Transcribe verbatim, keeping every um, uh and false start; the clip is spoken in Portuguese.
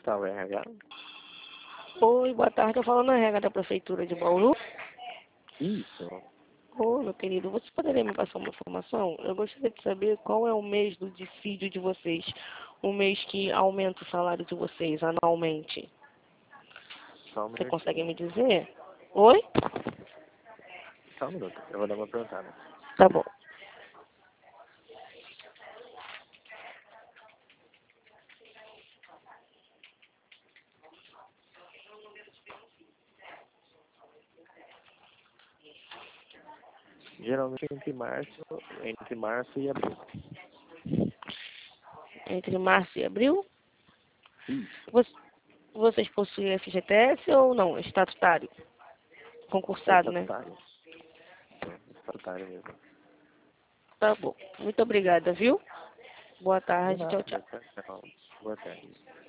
Comercial R H. Oi, boa tarde. Eu falo na R H da Prefeitura de Bauru. Isso. Oi, meu querido. Você poderia me passar uma informação? Eu gostaria de saber qual é o mês do dissídio de vocês. O mês que aumenta o salário de vocês anualmente. Só um Você minutinho. consegue me dizer? Oi? Só um minuto. Eu vou dar uma perguntada. Tá bom. Geralmente entre março, entre março e abril. Entre março e abril? Isso. Vo- Vocês possuem F G T S ou não? Estatutário? É Concursado, né? estatutário. É estatutário mesmo. Tá bom. Muito obrigada, viu? Boa De tarde. nada. Tchau, tchau. Tchau, tchau. Boa tarde.